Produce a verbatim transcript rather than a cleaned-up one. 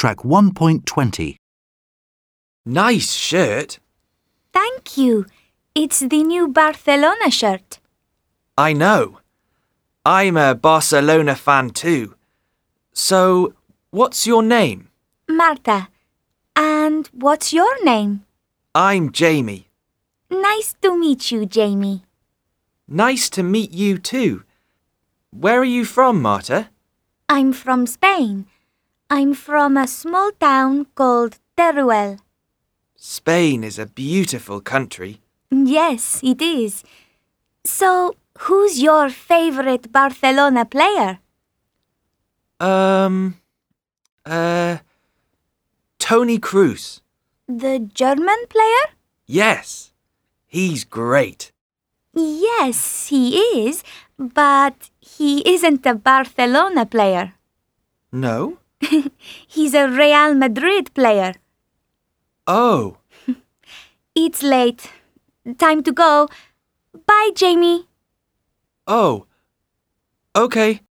Track one point twenty. Nice shirt. Thank you. It's the new Barcelona shirt. I know. I'm a Barcelona fan too. So, what's your name? Marta. And what's your name? I'm Jamie. Nice to meet you, Jamie. Nice to meet you too. Where are you from, Marta? I'm from Spain. I'm from a small town called Teruel. Spain is a beautiful country. Yes, it is. So, who's your favorite Barcelona player? Um, uh, Tony Kroos. The German player? Yes, he's great. Yes, he is, but he isn't a Barcelona player. No? He's a Real Madrid player. Oh. It's late. Time to go. Bye, Jamie. Oh. Okay.